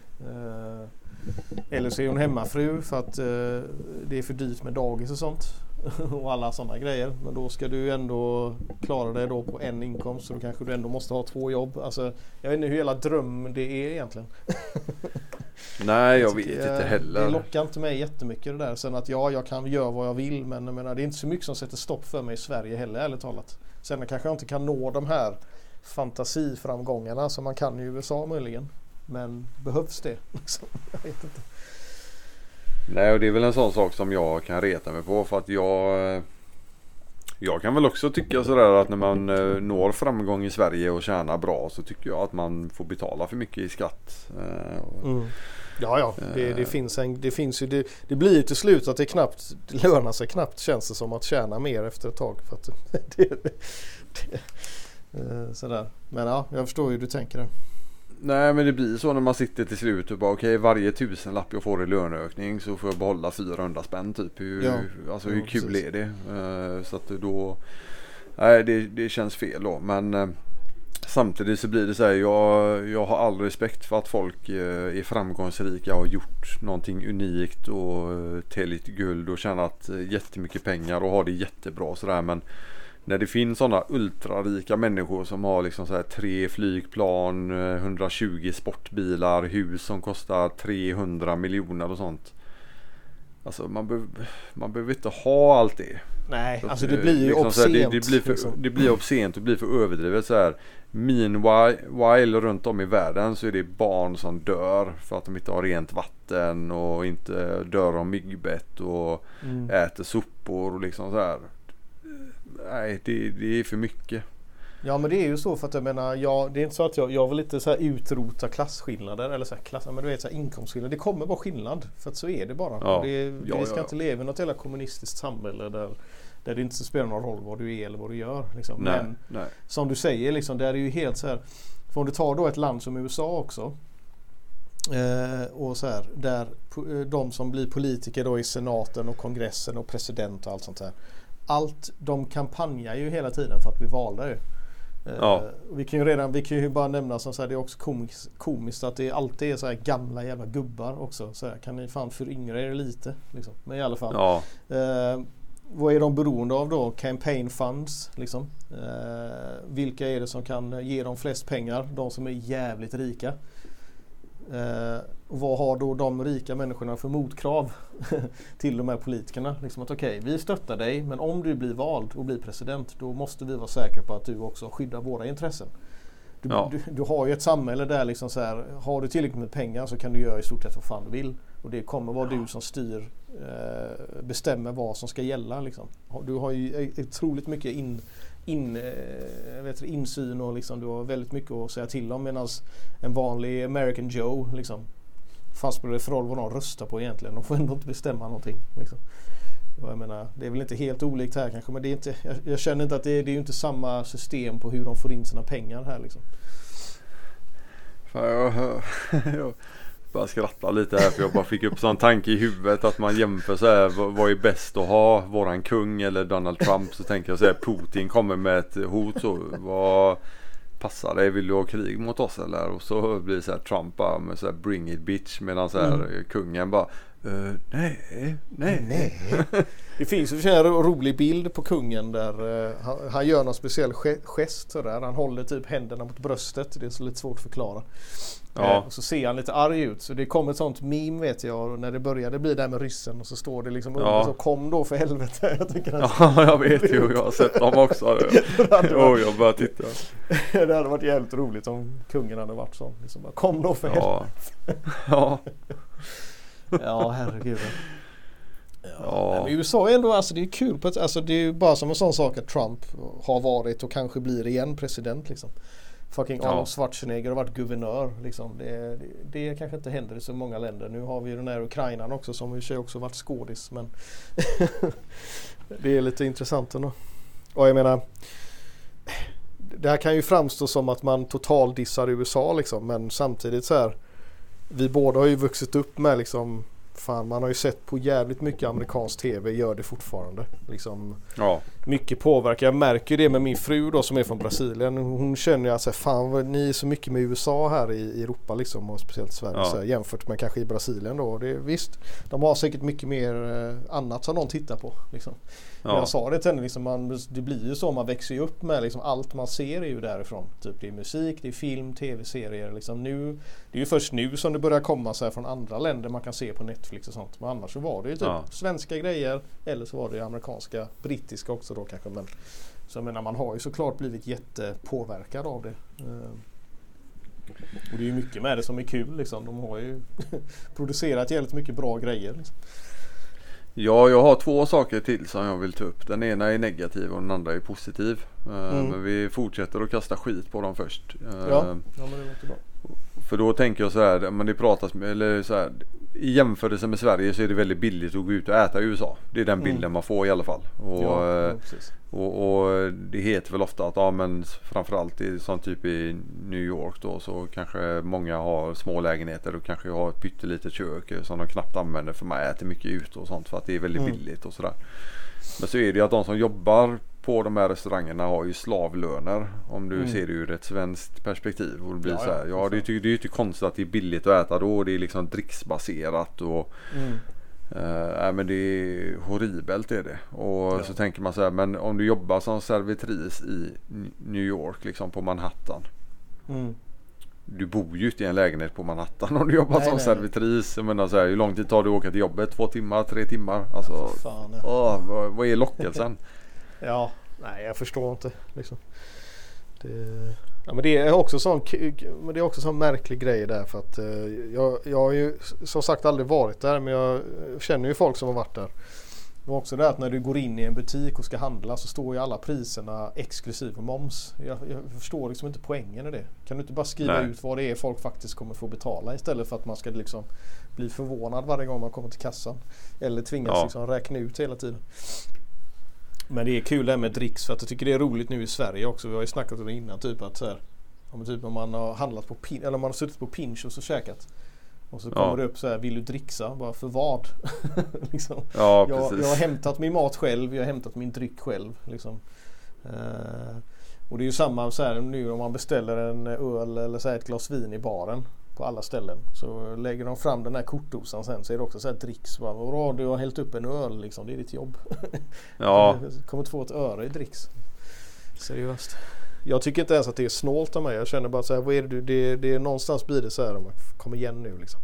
Eller så är hon hemmafru för att det är för dyrt med dagis och sånt och alla sådana grejer, men då ska du ändå klara dig då på en inkomst, så då kanske du ändå måste ha 2 jobb. Alltså, jag vet inte hur hela dröm det är egentligen. Nej, jag vet inte heller. Det lockar inte mig jättemycket det där. Sen att jag kan göra vad jag vill, men jag menar, det är inte så mycket som sätter stopp för mig i Sverige heller, ärligt talat. Sen kanske jag inte kan nå de här fantasiframgångarna som man kan i USA möjligen. Men behövs det? Jag vet inte. Nej, och det är väl en sån sak som jag kan reta mig på, för att jag kan väl också tycka sådär att när man når framgång i Sverige och tjänar bra, så tycker jag att man får betala för mycket i skatt. Ja, det finns ju, det blir ju till slut att det lönar sig knappt, känns det som, att tjäna mer efter ett tag, för att sådär. Men ja, jag förstår hur du tänker det. Nej, men det blir så när man sitter till slut och bara okej, varje 1000-lapp jag får i löneökning så får jag behålla 400 spänn typ. Hur kul är det? Så att då, nej, det känns fel då. Men samtidigt så blir det så här, jag har all respekt för att folk är framgångsrika och har gjort någonting unikt och täljt guld och tjänat jättemycket pengar och har det jättebra sådär, men när det finns sådana ultrarika människor som har liksom så här 3 flygplan, 120 sportbilar, hus som kostar 300 miljoner och sånt. Alltså man behöver inte ha allt det. Nej, alltså det blir ju liksom obscent. Det blir obscent och blir för överdrivet så här. Meanwhile runt om i världen så är det barn som dör för att de inte har rent vatten och inte dör av myggbett och äter sopor och liksom så här. Nej, det är för mycket. Ja, men det är ju så, för att jag menar, det är inte så att jag vill inte så här utrota klasskillnader eller så här men du vet, så här inkomstskillnader. Det kommer vara skillnad, för att så är det bara. Ja. Vi ska inte leva i något jävla kommunistiskt samhälle där det inte spelar någon roll vad du är eller vad du gör liksom. Nej. Som du säger liksom, där är ju helt så här, för om du tar då ett land som USA också, och så här, där de som blir politiker då i senaten och kongressen och president och allt sånt här, de kampanjar ju hela tiden för att bli valda ju. Vi kan ju bara nämna som så här, det är också komiskt att det alltid är så här gamla jävla gubbar också, så här, kan ni fan föryngra er lite liksom. Men i alla fall. Vad är de beroende av då? Campaign funds liksom. Vilka är det som kan ge dem flest pengar? De som är jävligt rika. Vad har då de rika människorna för motkrav till de här politikerna? Liksom att okej, vi stöttar dig, men om du blir vald och blir president, då måste vi vara säkra på att du också skyddar våra intressen. Du har ju ett samhälle där liksom så här, har du tillräckligt med pengar så kan du göra i stort sett vad fan du vill. Och det kommer vara du som styr, bestämmer vad som ska gälla liksom. Du har ju otroligt mycket insyn och liksom, du har väldigt mycket att säga till om, medan en vanlig American Joe liksom, fast spelar det för roll vad de röstar på egentligen, de får ändå inte bestämma någonting liksom. Och jag menar, det är väl inte helt olikt här kanske, men det är inte, jag känner inte att det är ju inte samma system på hur de får in sina pengar här liksom. bara skratta lite här för jag bara fick upp sån tanke i huvudet att man jämför så här, vad är bäst att ha, våran kung eller Donald Trump, så tänker jag så här, Putin kommer med ett hot, så vad passar dig, vill du ha krig mot oss eller? Och så blir det så här Trump bara med så här bring it bitch, medan så här kungen bara nej. Det finns en rolig bild på kungen där han gör någon speciell gest så där. Han håller typ händerna mot bröstet, det är så lite svårt att förklara. Och så ser han lite arg ut, så det kommer ett sånt meme vet jag, när det började bli där med ryssen och så står det liksom under, så kom då för helvete. Jag vet ju, jag har sett dem också. Jag bara titta. Det hade varit jävligt roligt om kungen hade varit sån liksom, kom då för helvete. Ja, herregud. Ja. Men USA är ändå, alltså det är kul på alltså det är ju bara som en sån sak att Trump har varit och kanske blir igen president liksom. Fucking Arnold Schwarzenegger har varit guvernör liksom. Det kanske inte händer i så många länder. Nu har vi ju den här Ukrainan också som i sig också varit skådis, men det är lite intressant ändå. Och jag menar, det här kan ju framstå som att man total dissar USA liksom, men samtidigt så här, vi båda har ju vuxit upp med liksom, fan, man har ju sett på jävligt mycket amerikansk tv, gör det fortfarande liksom, mycket påverkar. Jag märker det med min fru då som är från Brasilien. Hon känner ju att alltså, fan, ni är så mycket med USA här i Europa liksom, och speciellt Sverige så här, jämfört med kanske i Brasilien då. Det, visst, de har säkert mycket mer annat som de tittar på liksom. Men jag sa det till henne liksom, det blir ju så, man växer ju upp med liksom, allt man ser är ju därifrån. Typ det är musik, det är film, tv-serier liksom. Nu, det är ju först nu som det börjar komma så här från andra länder man kan se på Netflix och sånt. Men annars så var det ju typ svenska grejer, eller så var det amerikanska, brittiska också då kanske. Men så jag menar, man har ju såklart blivit jättepåverkad av det. Och det är ju mycket med det som är kul liksom. De har ju producerat jävligt mycket bra grejer liksom. Ja, jag har två saker till som jag vill ta upp. Den ena är negativ och den andra är positiv. Men vi fortsätter att kasta skit på dem först. Men det låter bra. För då tänker jag så här, men det pratas med, eller så här, i jämförelse med Sverige så är det väldigt billigt att gå ut och äta i USA. Det är den bilden man får i alla fall. Och det heter väl ofta att men framförallt i sån typ i New York då, så kanske många har små lägenheter och kanske har ett pyttelitet kök som de knappt använder, för man äter mycket ute och sånt för att det är väldigt billigt och sådär. Men så är det ju att de som jobbar på de här restaurangerna har ju slavlöner, om du ser det ur ett svenskt perspektiv, och det blir så här, det är ju inte konstigt att det är billigt att äta då, det är liksom dricksbaserat och men det är horribelt är det. Och så tänker man så här, men om du jobbar som servitris i New York liksom på Manhattan, du bor ju inte i en lägenhet på Manhattan om du jobbar som servitris. Jag menar så här, hur lång tid tar det att åka till jobbet? 2 timmar, 3 timmar? Alltså, vad är lockelsen? Jag förstår inte liksom. Men det är också sån märklig grej där, för att jag har ju som sagt aldrig varit där, men jag känner ju folk som har varit där. Och också det att när du går in i en butik och ska handla så står ju alla priserna exklusive moms. Jag förstår liksom inte poängen i det. Kan du inte bara skriva ut vad det är folk faktiskt kommer få betala, istället för att man ska liksom bli förvånad varje gång man kommer till kassan, eller tvingas liksom räkna ut hela tiden. Men det är kul det här med dricks, för att jag tycker det är roligt nu i Sverige också. Vi har ju snackat om det innan, typ att så här, om man har handlat på eller man har suttit på Pinch och så käkat, och så kommer det upp så här, vill du dricksa? Bara för vad? Liksom. Jag har hämtat min mat själv, jag har hämtat min dryck själv liksom. Och det är ju samma så här nu om man beställer en öl eller så här ett glas vin i baren på alla ställen, så lägger de fram den här kortdosan sen, så är det också så här dricks. Vadå, du har hällt upp en öl liksom, det är ditt jobb. Du kommer inte få ett öre i dricks. Seriöst. Jag tycker inte ens att det är snålt av mig. Jag känner bara så här, vad är det? Det är någonstans blir det så här, man kommer igen nu liksom.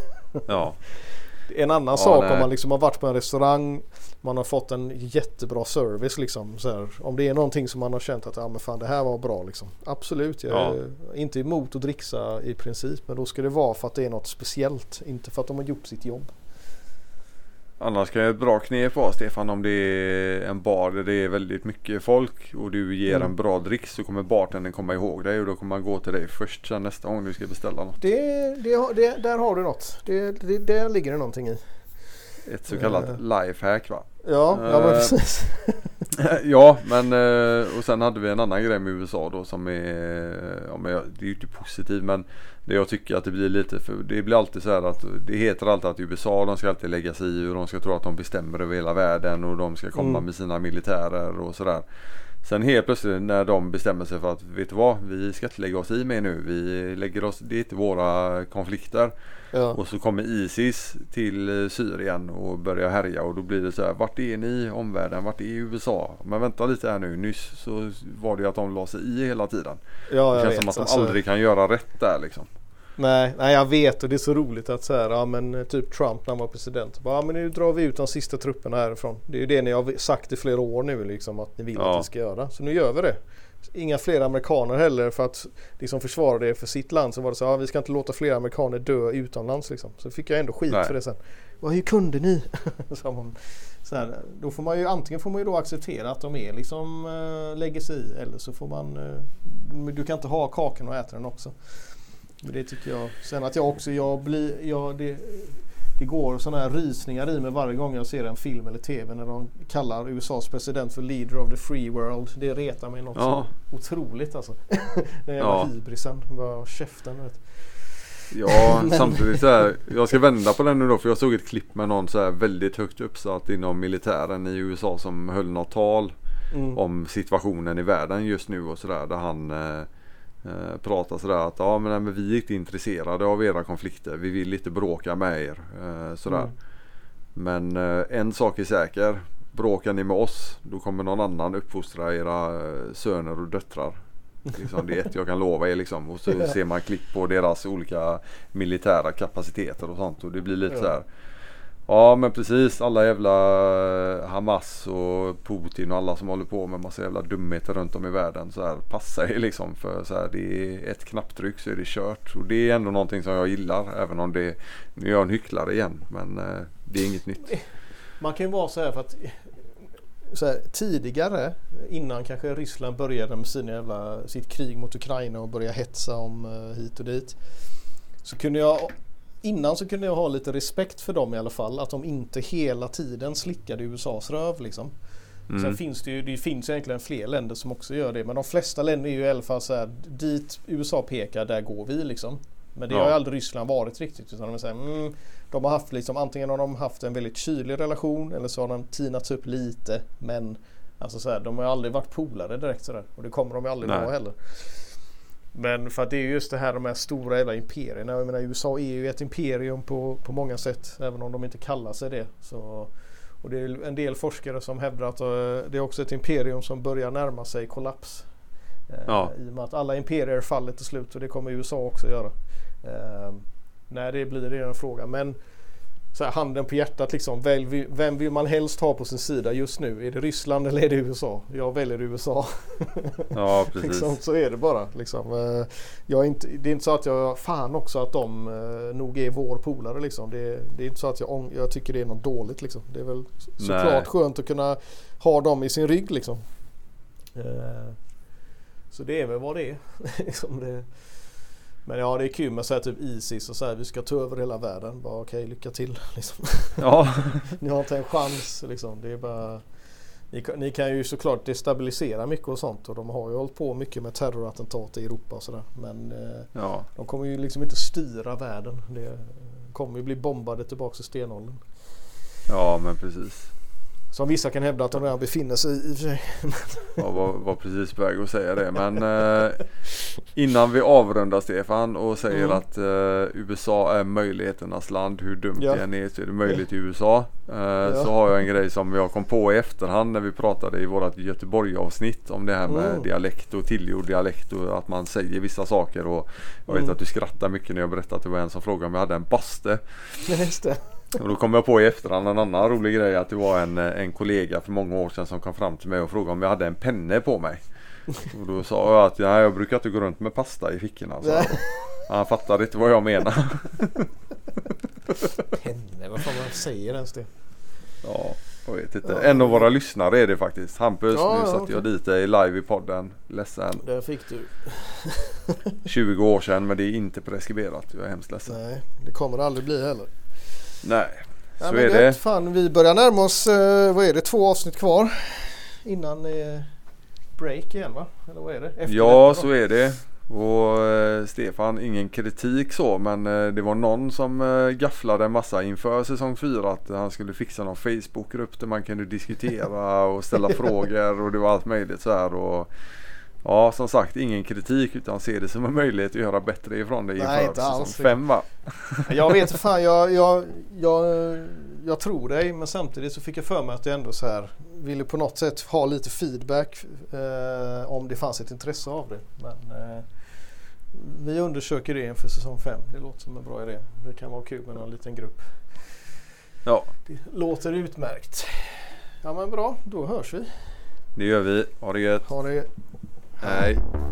En annan sak om man liksom har varit på en restaurang, man har fått en jättebra service liksom, så här, om det är någonting som man har känt att men fan, det här var bra liksom. Absolut, jag är inte emot att dricksa i princip, men då ska det vara för att det är något speciellt, inte för att de har gjort sitt jobb. Annars kan ett bra knep vara, Stefan, om det är en bar där det är väldigt mycket folk och du ger en bra dricks, så kommer bartendern komma ihåg dig, och då kommer man gå till dig först sen nästa gång du ska beställa något. Där har du något. Där ligger det någonting i. Ett så kallat lifehack, va? Ja, men precis. Ja, men och sen hade vi en annan grej med USA då som är, det är ju inte positivt, men det jag tycker att det blir lite, för det blir alltid så här att det heter alltid att USA, de ska alltid lägga sig i och de ska tro att de bestämmer över hela världen och de ska komma med sina militärer och sådär. Sen helt plötsligt när de bestämmer sig för att, vet du vad, vi ska inte lägga oss i med nu, vi lägger oss, det är inte våra konflikter. Ja. Och så kommer ISIS till Syrien och börjar härja och då blir det så här, vart är ni omvärlden, vart är USA? Men vänta lite här nu, nyss så var det att de la sig i hela tiden. Ja, det känns som att de aldrig kan göra rätt där liksom. Nej, jag vet, och det är så roligt att så här, ja men typ Trump när han var president, ja men nu drar vi ut de sista trupperna härifrån. Det är ju det ni har sagt i flera år nu liksom, att ni vill att vi ska göra. Så nu gör vi det. Inga fler amerikaner heller, för att liksom försvara det för sitt land, så var det så, ja vi ska inte låta fler amerikaner dö utomlands liksom. Så fick jag ändå skit för det sen. Hur kunde ni? Så här, då får man ju, antingen får man ju då acceptera att de är liksom lägger sig i, eller så får man du kan inte ha kakan och äta den också. Men det tycker jag. Sen att det går sådana här rysningar i mig varje gång jag ser en film eller tv när de kallar USAs president för leader of the free world. Det retar mig något så otroligt alltså. Den jävla hybrisen. Bara käften, vet. Ja, samtidigt så här, jag ska vända på den nu då, för jag såg ett klipp med någon så här väldigt högt uppsatt inom militären i USA som höll något tal om situationen i världen just nu och sådär, där han pratar sådär att men vi är inte intresserade av era konflikter, vi vill inte bråka med er sådär. Men en sak är säker, bråkar ni med oss, då kommer någon annan uppfostra era söner och döttrar. Liksom, det är ett jag kan lova er liksom. Och så ser man klipp på deras olika militära kapaciteter och sånt, och det blir lite så här. Ja men precis, alla jävla Hamas och Putin och alla som håller på med massa jävla dumheter runt om i världen så här, passar ju liksom, för så här, det är ett knapptryck så är det kört, och det är ändå någonting som jag gillar, även om det, nu är jag en hycklare igen, men det är inget nytt. Man kan ju vara så här, för att så här, tidigare, innan kanske Ryssland började med sitt krig mot Ukraina och började hetsa om hit och dit, så kunde jag ha lite respekt för dem i alla fall, att de inte hela tiden slickade USAs röv liksom. Sen finns det finns egentligen fler länder som också gör det, men de flesta länder är ju i alla fall så här, dit USA pekar, där går vi liksom. Men det har ju aldrig Ryssland varit riktigt, utan de säger de har haft liksom, antingen har de haft en väldigt kylig relation, eller så har de tinats upp lite, men alltså så här, de har aldrig varit polare direkt så där, och det kommer de aldrig vara heller. Men för att det är just det här, de här stora jävla imperierna. Jag menar, USA är ju ett imperium på många sätt, även om de inte kallar sig det. Så, och det är en del forskare som hävdar att det är också ett imperium som börjar närma sig kollaps. I och med att alla imperier faller till slut, och det kommer USA också göra. När det blir det en fråga. Men så här, handen på hjärtat liksom, vem vill man helst ha på sin sida just nu? Är det Ryssland eller är det USA? Jag väljer USA. Ja, precis. Liksom, så är det bara liksom. Det är inte så att jag fan också att de nog är vår polare liksom. Det är inte så att jag tycker det är något dåligt liksom. Det är väl såklart skönt att kunna ha dem i sin rygg liksom. Så det är väl vad det är. Liksom det. Men ja, det är kul med så här, typ ISIS och så här, vi ska ta över hela världen. Bara okej, lycka till liksom. Ja. Ni har inte en chans liksom. Det är bara, ni kan ju såklart destabilisera mycket och sånt, och de har ju hållit på mycket med terrorattentat i Europa och sådär. Men de kommer ju liksom inte styra världen. Det kommer ju bli bombade tillbaka till stenåldern. Ja, men precis. Som vissa kan hävda att de redan befinner sig i och för sig. Jag var precis på väg att säga det. Men innan vi avrundar, Stefan, och säger att USA är möjligheternas land, hur dumt det än är så är det möjligt i USA. Så har jag en grej som jag kom på i efterhand när vi pratade i vårat Göteborg-avsnitt om det här med dialekt och tillgjord dialekt, och att man säger vissa saker. Och jag vet att du skrattar mycket när jag berättade att det var en som frågade om jag hade en baste. Just det. Och då kom jag på i efterhand en annan rolig grej, att det var en kollega för många år sedan som kom fram till mig och frågade om jag hade en penne på mig. Och då sa jag att jag brukar inte gå runt med pasta i fickorna. Så han fattade inte vad jag menar. Penne, vad fan man säger ens det? Ja, jag vet inte. En av våra lyssnare är det faktiskt. Hampus, nu satt jag dit live i podden. Ledsen. Där fick du. 20 år sedan, men det är inte preskriberat. Jag är hemskt ledsen. Nej, det kommer det aldrig bli heller. Nej. Så är det. Fan, vi börjar närma oss, vad är det, 2 avsnitt kvar innan break igen, va? Eller vad är det? Ja, så är det. Och Stefan, ingen kritik så, men det var någon som gafflade en massa inför säsong 4 att han skulle fixa någon Facebookgrupp där man kunde diskutera och ställa frågor och det var allt möjligt så här. Och ja, som sagt, ingen kritik utan se det som en möjlighet att göra bättre ifrån det inför säsong 5, va? Jag vet fan, jag tror dig, men samtidigt så fick jag för mig att jag ändå så här ville på något sätt ha lite feedback om det fanns ett intresse av det. Men vi undersöker det inför säsong 5. Det låter som en bra idé. Det kan vara kul med någon liten grupp. Ja. Det låter utmärkt. Ja, men bra, då hörs vi. Det gör vi. Ha det gött. Ha det. Hej.